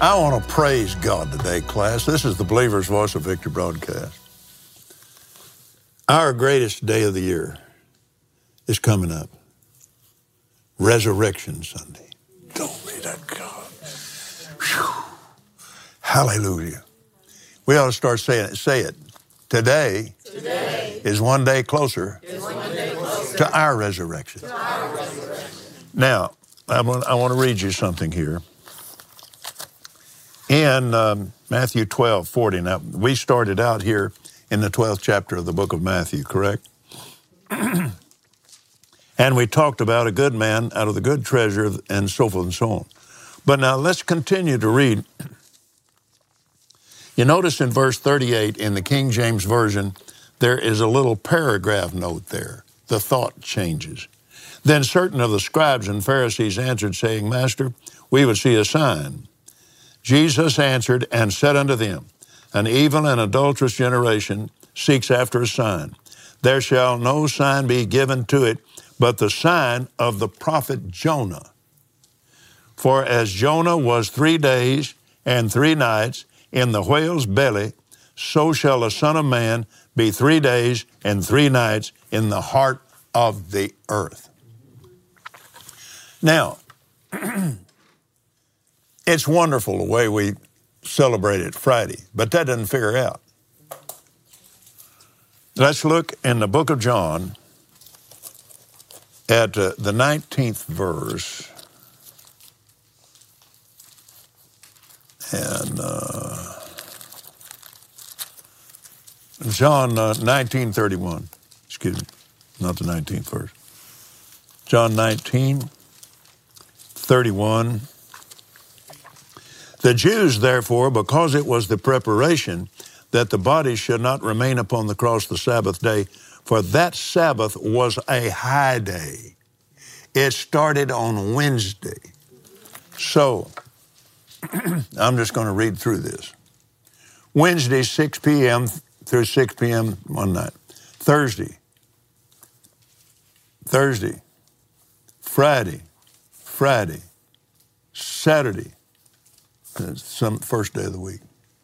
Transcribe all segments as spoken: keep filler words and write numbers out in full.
I want to praise God today, class. This is the Believer's Voice of Victory broadcast. Our greatest day of the year is coming up. Resurrection Sunday. Glory to God. Whew. Hallelujah. We ought to start saying it. Say it. Today, Today is one day closer, one day closer to, our resurrection. to our resurrection. Now, I want, I want to read you something here. In um, Matthew twelve forty, now we started out here in the twelfth chapter of the book of Matthew, correct? And we talked about a good man out of the good treasure and so forth and so on. But now let's continue to read. You notice in verse thirty-eight in the King James Version, there is a little paragraph note there. The thought changes. Then certain of the scribes and Pharisees answered, saying, Master, we would see a sign. Jesus answered and said unto them, An evil and adulterous generation seeks after a sign. There shall no sign be given to it, but the sign of the prophet Jonah. For as Jonah was three days and three nights in the whale's belly, so shall the Son of Man be three days and three nights in the heart of the earth. Now, it's wonderful the way we celebrate it Friday, but that doesn't figure out. Let's look in the book of John at uh, the nineteenth verse. And uh, John uh, nineteen thirty-one, excuse me, not the nineteenth verse. John nineteen thirty-one. The Jews, therefore, because it was the preparation that the body should not remain upon the cross the Sabbath day, for that Sabbath was a high day. It started on Wednesday. So, I'm just going to read through this. Wednesday, six p.m. through six p.m. one night. Thursday, Thursday, Friday, Friday, Saturday, some first day of the week.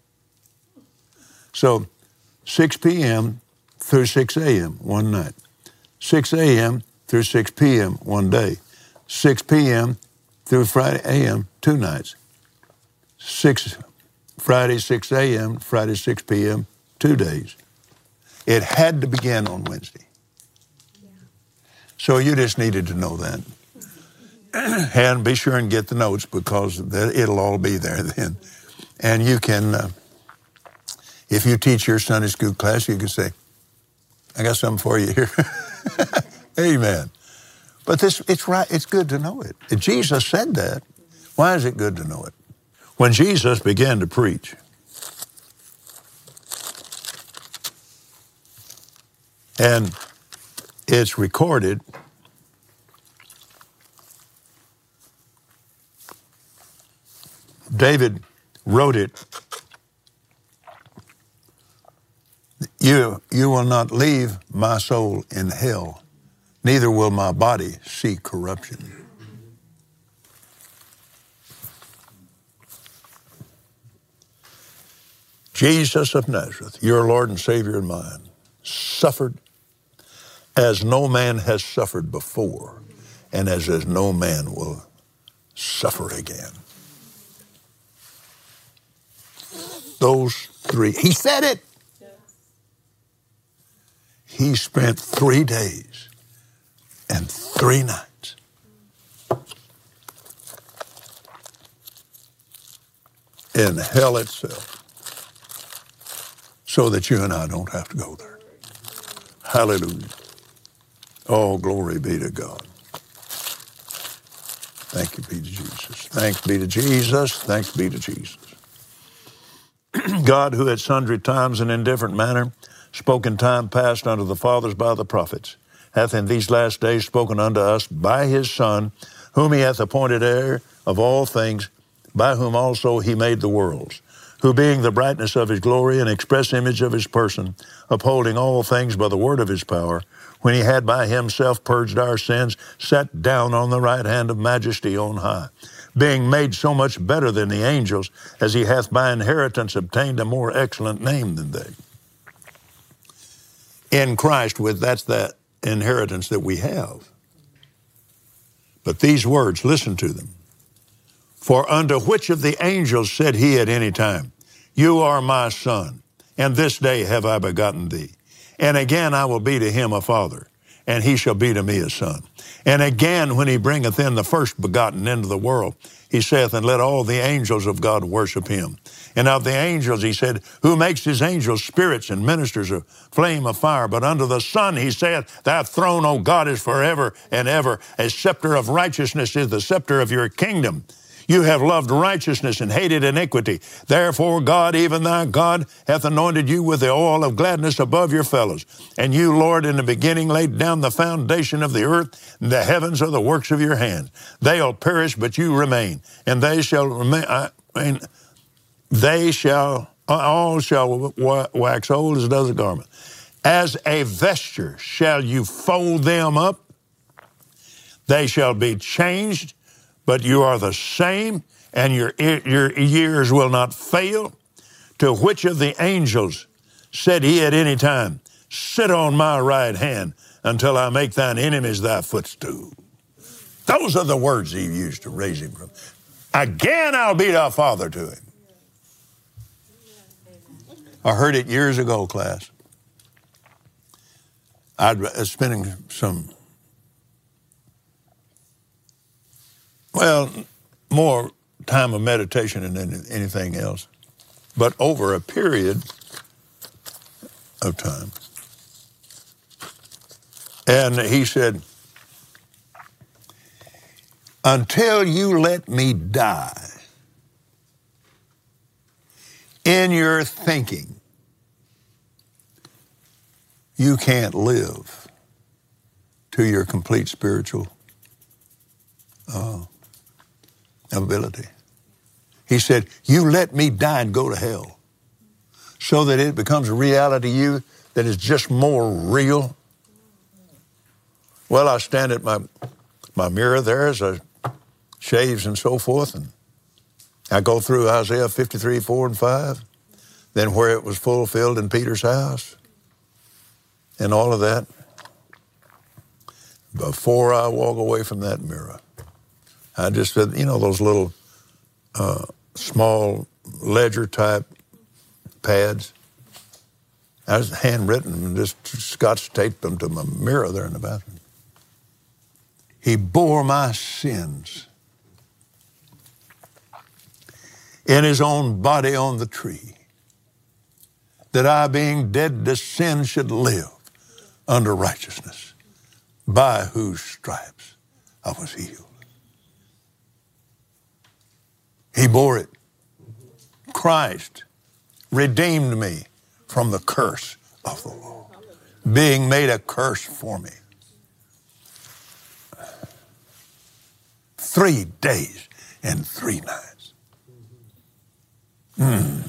So, six p.m. through six a.m. one night. six a.m. through six p.m. one day. six p.m. through Friday a m. two nights. Six Friday six a.m., Friday six p.m., two days. It had to begin on Wednesday. Yeah. So you just needed to know that. And be sure and get the notes because it'll all be there then. And you can, uh, if you teach your Sunday school class, you can say, I got something for you here. Amen. But this, it's right, it's good to know it. If Jesus said that, why is it good to know it? When Jesus began to preach, and it's recorded David wrote it, you, you will not leave my soul in hell, neither will my body see corruption. Jesus of Nazareth, your Lord and Savior and mine, suffered as no man has suffered before, and as, as no man will suffer again. Those three, he said it. He spent three days and three nights in hell itself so that you and I don't have to go there. Hallelujah. Oh, glory be to God. Thank you be to Jesus. Thanks be to Jesus. Thanks be to Jesus. God, who at sundry times and in different manner spoke in time past unto the fathers by the prophets, hath in these last days spoken unto us by his Son, whom he hath appointed heir of all things, by whom also he made the worlds, who being the brightness of his glory and express image of his person, upholding all things by the word of his power, when he had by himself purged our sins, sat down on the right hand of majesty on high, being made so much better than the angels, as he hath by inheritance obtained a more excellent name than they. In Christ, with that's that inheritance that we have. But these words, listen to them. For unto which of the angels said he at any time, You are my son, and this day have I begotten thee. And again I will be to him a father, and he shall be to me a son. And again, when he bringeth in the first begotten into the world, he saith, And let all the angels of God worship him. And of the angels, he said, Who makes his angels spirits and ministers a flame of fire. But unto the Son, he saith, Thy throne, O God, is forever and ever. A scepter of righteousness is the scepter of your kingdom. You have loved righteousness and hated iniquity. Therefore God, even thy God, hath anointed you with the oil of gladness above your fellows. And you, Lord, in the beginning laid down the foundation of the earth, and the heavens are the works of your hands. They'll perish, but you remain. And they shall remain, I mean, they shall, all shall wax old as does a garment. As a vesture shall you fold them up. They shall be changed, but you are the same, and your, your years will not fail. To which of the angels said he at any time, Sit on my right hand until I make thine enemies thy footstool? Those are the words he used to raise him from. Again I'll be thy father to him. I heard it years ago, class. I was spending some Well, more time of meditation than anything else, but over a period of time. And he said, Until you let me die in your thinking, you can't live to your complete spiritual uh, ability. He said, you let me die and go to hell so that it becomes a reality to you that is just more real. Well, I stand at my, my mirror there as I shaves and so forth, and I go through Isaiah fifty-three, four and five, then where it was fulfilled in Peter's house and all of that. Before I walk away from that mirror, I just said, you know, those little uh, small ledger type pads. I was handwritten and just scotch taped them to my mirror there in the bathroom. He bore my sins in his own body on the tree, that I, being dead to sin, should live under righteousness, by whose stripes I was healed. He bore it. Christ redeemed me from the curse of the law, being made a curse for me. Three days and three nights. Mm.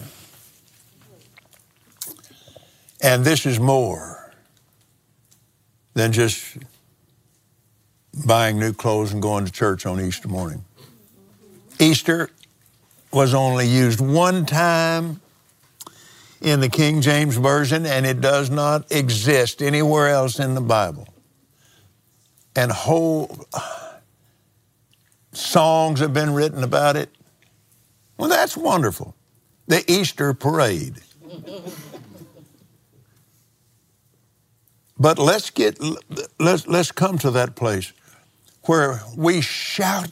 And this is more than just buying new clothes and going to church on Easter morning. Easter was only used one time in the King James Version, and it does not exist anywhere else in the Bible. And whole songs have been written about it. Well, that's wonderful. The Easter parade. But let's get let's let's come to that place where we shout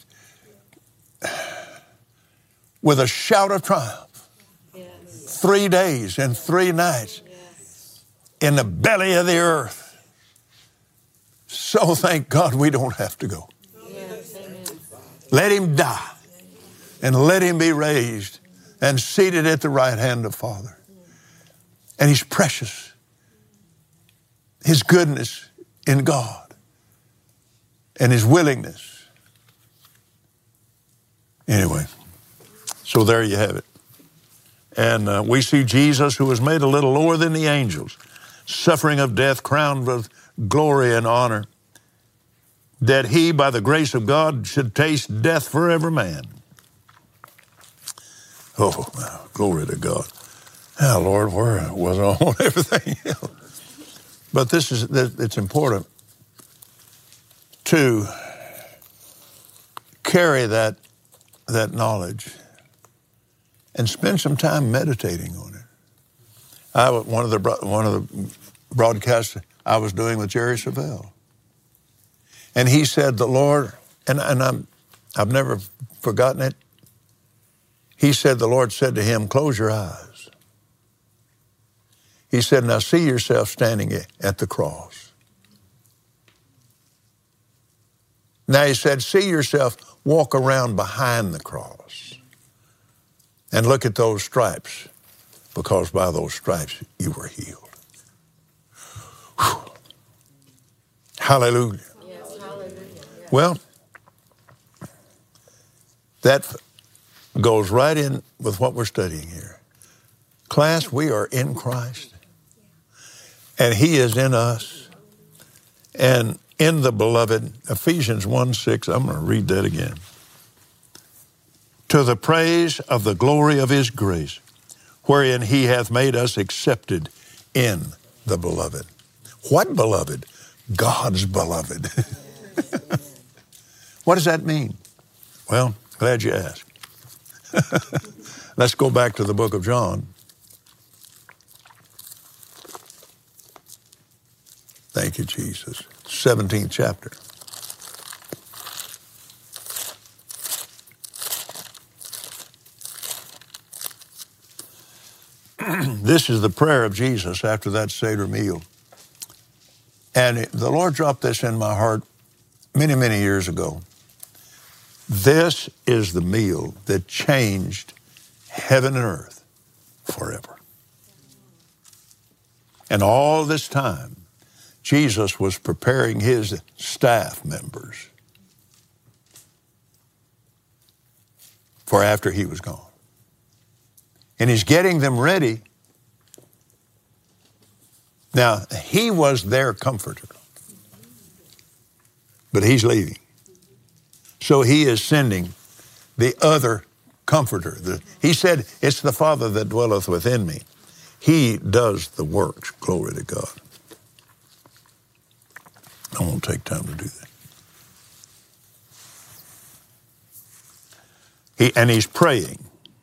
with a shout of triumph. Yes. Three days and three nights yes. in the belly of the earth. So thank God we don't have to go. Yes. Let him die and let him be raised and seated at the right hand of Father. And he's precious. His goodness in God and his willingness. Anyway. So there you have it. And uh, we see Jesus, who was made a little lower than the angels, suffering of death, crowned with glory and honor, that he, by the grace of God, should taste death for every man. Oh, glory to God. Oh, Lord, where was I on everything else? But this is, it's important to carry that, that knowledge and spend some time meditating on it. I, one of the, one of the broadcasts I was doing with Jerry Savelle. And he said, the Lord, and, and I'm, I've never forgotten it. He said, the Lord said to him, close your eyes. He said, now see yourself standing at the cross. Now he said, see yourself walk around behind the cross and look at those stripes, because by those stripes you were healed. Whew. Hallelujah. Yes, hallelujah. Yes. Well, that goes right in with what we're studying here. Class, we are in Christ, and he is in us, and in the beloved. Ephesians one six, I'm going to read that again. To the praise of the glory of his grace, wherein he hath made us accepted in the beloved. What beloved? God's beloved. What does that mean? Well, glad you asked. Let's go back to the book of John. Thank you, Jesus. seventeenth chapter. This is the prayer of Jesus after that Seder meal. And it, the Lord dropped this in my heart many, many years ago. This is the meal that changed heaven and earth forever. And all this time, Jesus was preparing his staff members for after he was gone. And he's getting them ready. Now, he was their comforter, but he's leaving. So he is sending the other comforter. The, he said, it's the Father that dwelleth within me. He does the works. Glory to God. I won't take time to do that. He, and he's praying.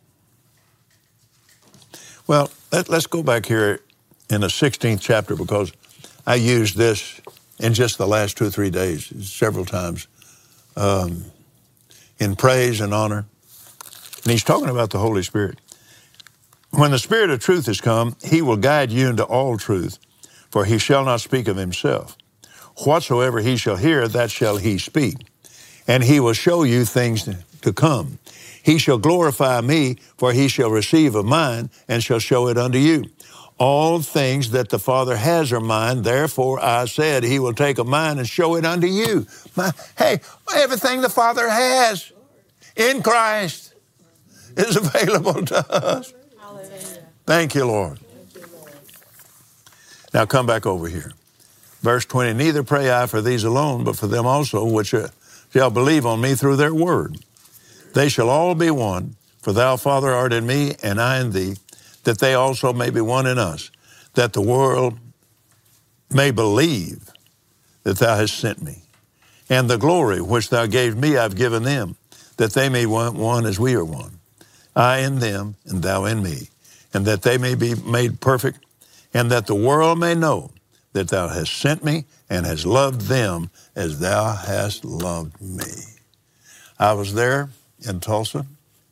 Well, let, let's go back here in the sixteenth chapter, because I used this in just the last two or three days several times um, in praise and honor. And he's talking about the Holy Spirit. When the Spirit of truth is come, he will guide you into all truth, for he shall not speak of himself. Whatsoever he shall hear, that shall he speak. And he will show you things to come. He shall glorify me, for he shall receive of mine, and shall show it unto you. All things that the Father has are mine, therefore I said he will take of mine and show it unto you. My, hey, everything the Father has in Christ is available to us. Hallelujah. Thank you, Lord. Thank you, Lord. Now come back over here. Verse twenty, neither pray I for these alone, but for them also which shall believe on me through their word. They shall all be one, for thou, Father, art in me, and I in thee, that they also may be one in us, that the world may believe that thou hast sent me. And the glory which thou gavest me I've given them, that they may be one, one as we are one. I in them, and thou in me, and that they may be made perfect, and that the world may know that thou hast sent me and hast loved them as thou hast loved me. I was there in Tulsa,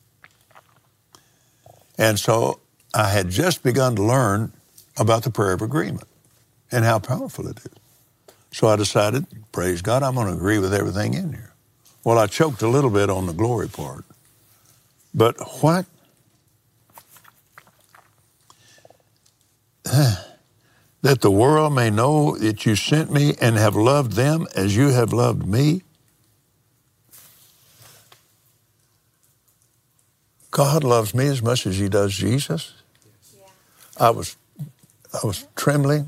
and so I had just begun to learn about the prayer of agreement and how powerful it is. So I decided, praise God, I'm going to agree with everything in here. Well, I choked a little bit on the glory part. But what? That the world may know that you sent me and have loved them as you have loved me. God loves me as much as he does Jesus. Yeah. I was, I was trembling,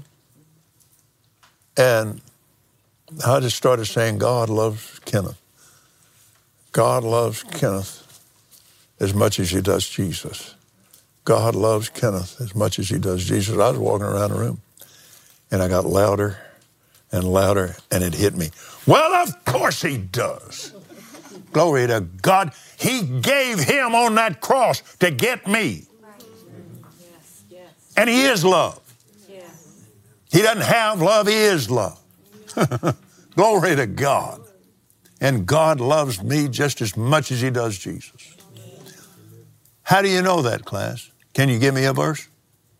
and I just started saying, God loves Kenneth. God loves Kenneth as much as he does Jesus. God loves Kenneth as much as he does Jesus. I was walking around the room, and I got louder and louder, and it hit me. Well, of course he does. Glory to God. He gave him on that cross to get me. Yes, yes. And he is love. Yes. He doesn't have love, he is love. Glory to God. And God loves me just as much as he does Jesus. How do you know that, class? Can you give me a verse?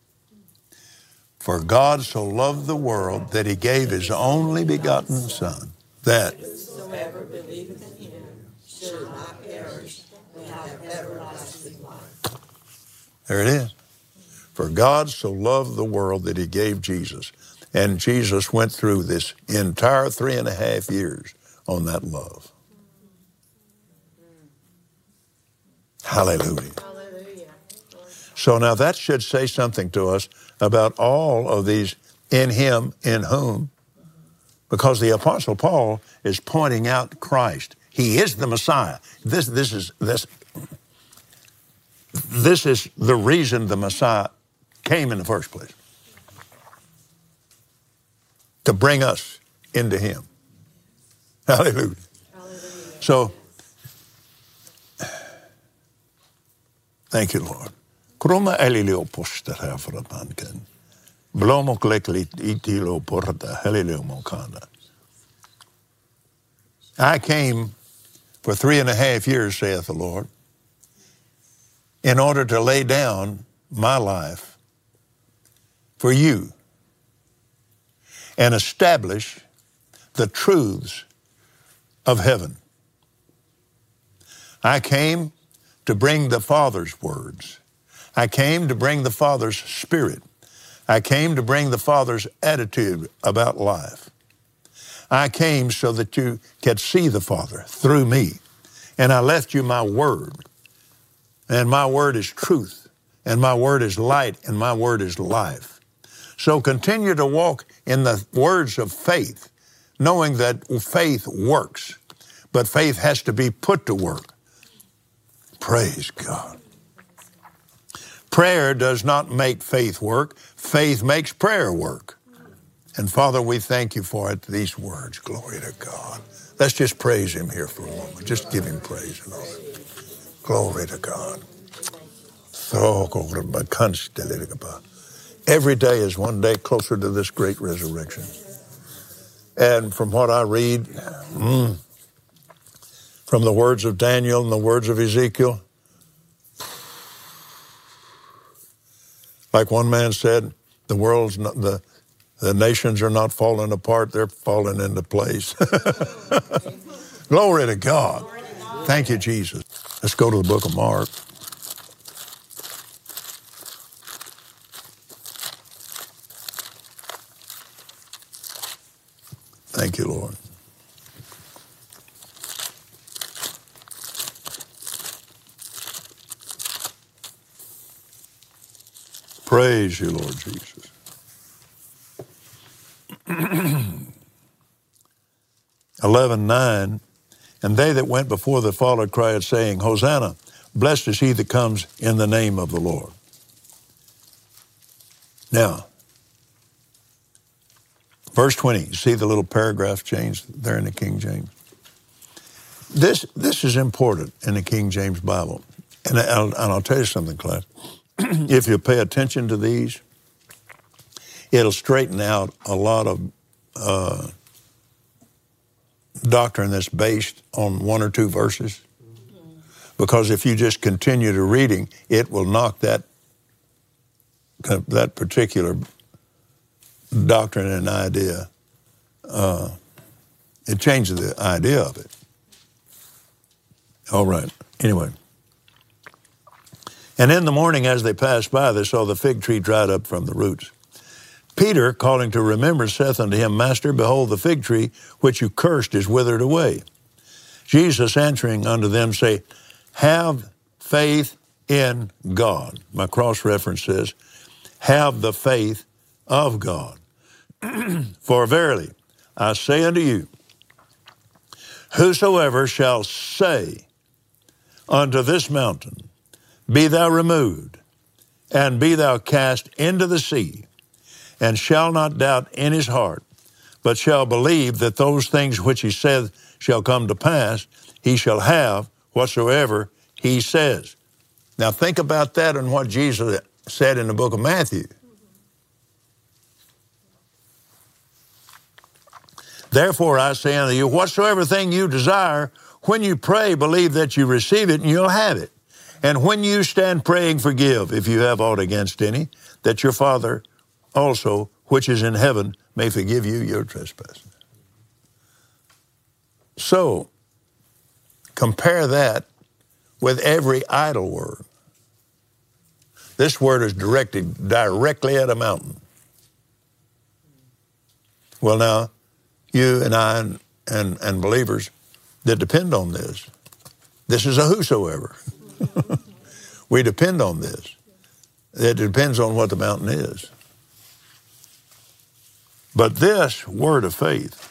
For God so loved the world that he gave his only begotten Son, that whosoever believeth in him should not perish, but have everlasting life. There it is. For God so loved the world that he gave Jesus. And Jesus went through this entire three and a half years on that love. Hallelujah. Hallelujah. So now that should say something to us about all of these in him, in whom, because the Apostle Paul is pointing out Christ. He is the Messiah. This, this is this. This is the reason the Messiah came in the first place. To bring us into him. Hallelujah. Hallelujah. So, thank you, Lord. Kroma elilio poster här för att man kan. Blomok leklit itilo porta helilio mokanda. I came for three and a half years, saith the Lord, in order to lay down my life for you and establish the truths of heaven. I came to bring the Father's words. I came to bring the Father's spirit. I came to bring the Father's attitude about life. I came so that you could see the Father through me. And I left you my word. And my word is truth. And my word is light. And my word is life. So continue to walk in the words of faith, knowing that faith works. But faith has to be put to work. Praise God. Prayer does not make faith work. Faith makes prayer work. And Father, we thank you for it, these words. Glory to God. Let's just praise him here for a moment. Just give him praise and honor. Glory to God. Every day is one day closer to this great resurrection. And from what I read, mm, from the words of Daniel and the words of Ezekiel, like one man said, the world's not, the the nations are not falling apart; they're falling into place. Glory to God! Thank you, Jesus. Let's go to the book of Mark. Thank you, Lord. Praise you, Lord Jesus. eleven nine, and they that went before the followed cried, saying, Hosanna, blessed is he that comes in the name of the Lord. Now, verse twenty, you see the little paragraph change there in the King James? This, this is important in the King James Bible. And I'll, and I'll tell you something, class. If you pay attention to these, it'll straighten out a lot of uh, doctrine that's based on one or two verses. Because if you just continue to reading, it will knock that that particular doctrine and idea. Uh, it changes the idea of it. All right. Anyway. And in the morning as they passed by, they saw the fig tree dried up from the roots. Peter, calling to remembrance, saith unto him, Master, behold, the fig tree which you cursed is withered away. Jesus answering unto them, say, have faith in God. My cross-reference says, have the faith of God. For verily, I say unto you, whosoever shall say unto this mountain, be thou removed, and be thou cast into the sea, and shall not doubt in his heart, but shall believe that those things which he saith shall come to pass, he shall have whatsoever he says. Now think about that and what Jesus said in the book of Matthew. Therefore I say unto you, whatsoever thing you desire, when you pray, believe that you receive it, and you'll have it. And when you stand praying, forgive, if you have aught against any, that your Father also, which is in heaven, may forgive you your trespasses. So, compare that with every idle word. This word is directed directly at a mountain. Well, now, you and I and, and, and believers that depend on this, this is a whosoever. We depend on this. It depends on what the mountain is. But this word of faith,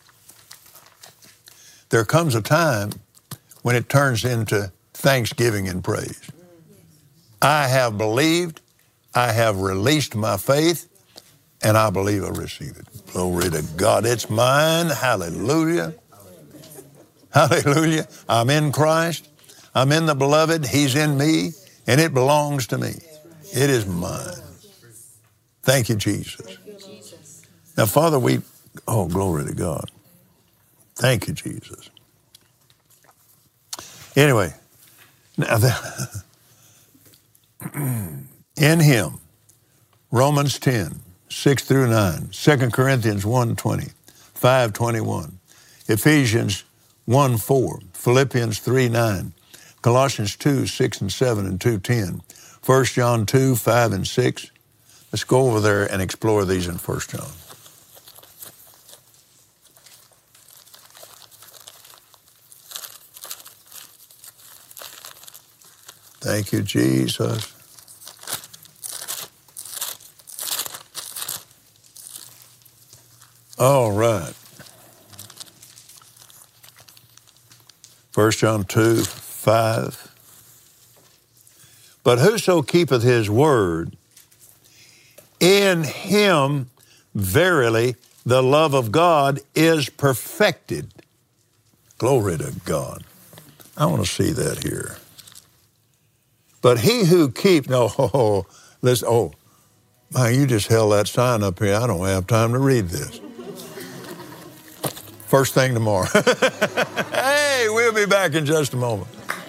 there comes a time when it turns into thanksgiving and praise. I have believed, I have released my faith, and I believe I receive it. Glory to God. It's mine. Hallelujah. Hallelujah. I'm in Christ. I'm in the beloved. He's in me, and it belongs to me. It is mine. Thank you, Jesus. Now, Father, we, oh, glory to God. Thank you, Jesus. Anyway, now that, in him, Romans ten, six through nine, Second Corinthians one twenty, five twenty-one, Ephesians one four, Philippians three nine, Colossians two, six and seven and two ten, First John two, five and six. Let's go over there and explore these in First John. Thank you, Jesus. All right. First John two, five. But whoso keepeth his word, in him verily the love of God is perfected. Glory to God. I want to see that here. But he who keeps, no, oh, oh, listen, oh, man, you just held that sign up here. I don't have time to read this. First thing tomorrow. Hey, we'll be back in just a moment.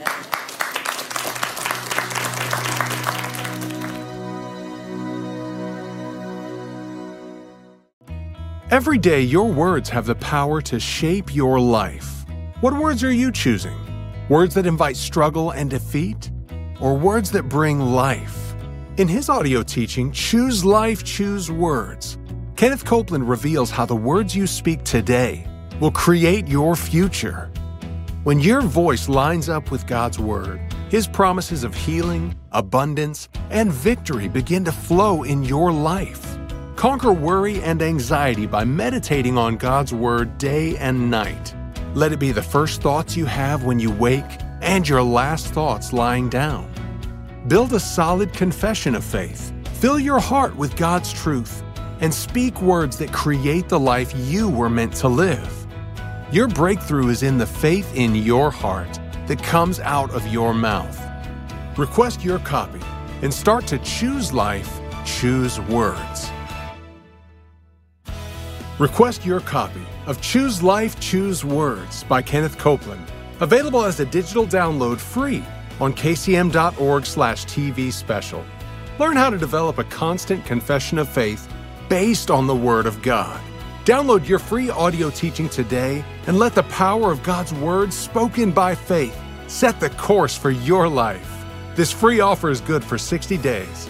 Every day, your words have the power to shape your life. What words are you choosing? Words that invite struggle and defeat? Or words that bring life? In his audio teaching, Choose Life, Choose Words, Kenneth Copeland reveals how the words you speak today will create your future. When your voice lines up with God's Word, His promises of healing, abundance, and victory begin to flow in your life. Conquer worry and anxiety by meditating on God's Word day and night. Let it be the first thoughts you have when you wake and your last thoughts lying down. Build a solid confession of faith. Fill your heart with God's truth and speak words that create the life you were meant to live. Your breakthrough is in the faith in your heart that comes out of your mouth. Request your copy and start to choose life, choose words. Request your copy of Choose Life, Choose Words by Kenneth Copeland, available as a digital download free on k c m dot org slash t v special. Learn how to develop a constant confession of faith based on the Word of God. Download your free audio teaching today and let the power of God's Word spoken by faith set the course for your life. This free offer is good for sixty days.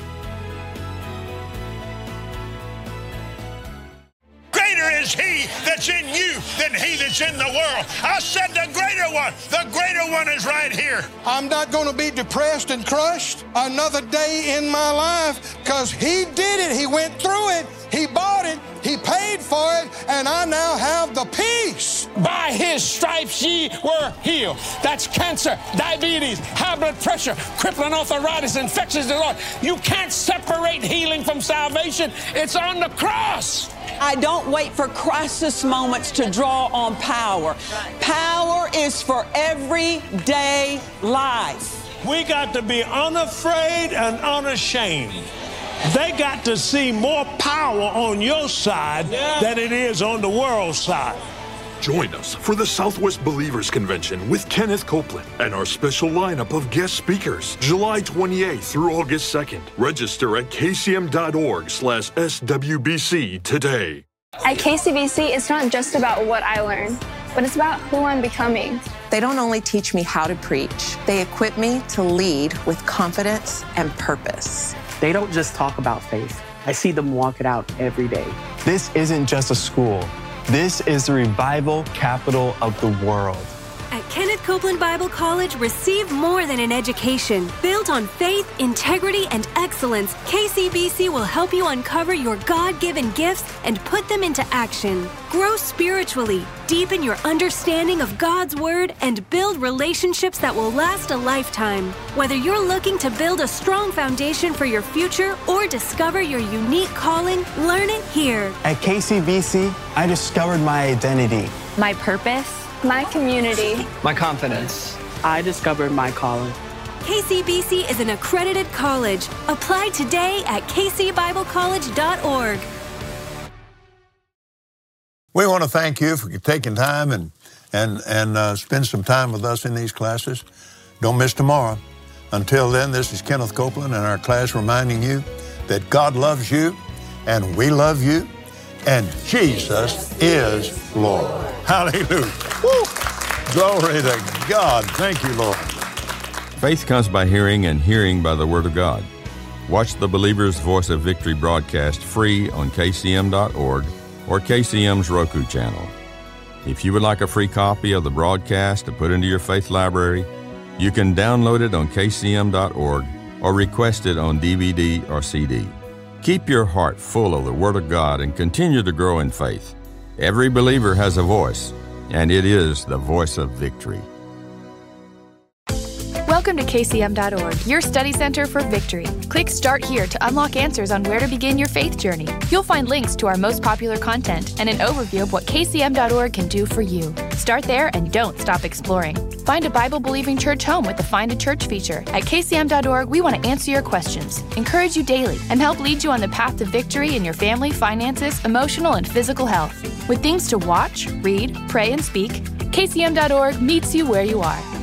Is he that's in you than he that's in the world. I said the greater one. The greater one is right here. I'm not going to be depressed and crushed another day in my life because he did it. He went through it. He bought it. He paid for it. And I now have the peace By his stripes ye were healed. That's cancer, diabetes, high blood pressure, crippling arthritis, infectious disorder. You can't separate healing from salvation. It's on the cross. I don't wait for crisis moments to draw on power. Power is for everyday life. We got to be unafraid and unashamed. They got to see more power on your side yeah. than it is on the world's side. Join us for the Southwest Believers Convention with Kenneth Copeland and our special lineup of guest speakers, July twenty-eighth through August second. Register at kcm.org slash SWBC today. At K C B C, it's not just about what I learn, but it's about who I'm becoming. They don't only teach me how to preach, they equip me to lead with confidence and purpose. They don't just talk about faith. I see them walk it out every day. This isn't just a school. This is the revival capital of the world. At Kenneth Copeland Bible College, receive more than an education. Built on faith, integrity, and excellence, K C B C will help you uncover your God-given gifts and put them into action. Grow spiritually, deepen your understanding of God's Word, and build relationships that will last a lifetime. Whether you're looking to build a strong foundation for your future or discover your unique calling, learn it here. At K C B C, I discovered my identity, my purpose, my community, my confidence. I discovered my calling. K C B C is an accredited college. Apply today at k c bible college dot org. We want to thank you for taking time and and and uh, spend some time with us in these classes. Don't miss tomorrow. Until then, this is Kenneth Copeland and our class reminding you that God loves you and we love you and Jesus is Lord. Hallelujah. Woo. Glory to God. Thank you, Lord. Faith comes by hearing, and hearing by the Word of God. Watch the Believer's Voice of Victory broadcast free on k c m dot org or K C M's Roku channel. If you would like a free copy of the broadcast to put into your faith library, you can download it on k c m dot org or request it on D V D or C D. Keep your heart full of the Word of God and continue to grow in faith. Every believer has a voice, and it is the voice of victory. Welcome to K C M dot org, your study center for victory. Click Start Here to unlock answers on where to begin your faith journey. You'll find links to our most popular content and an overview of what K C M dot org can do for you. Start there and don't stop exploring. Find a Bible-believing church home with the Find a Church feature. At K C M dot org, we want to answer your questions, encourage you daily, and help lead you on the path to victory in your family, finances, emotional, and physical health. With things to watch, read, pray, and speak, K C M dot org meets you where you are.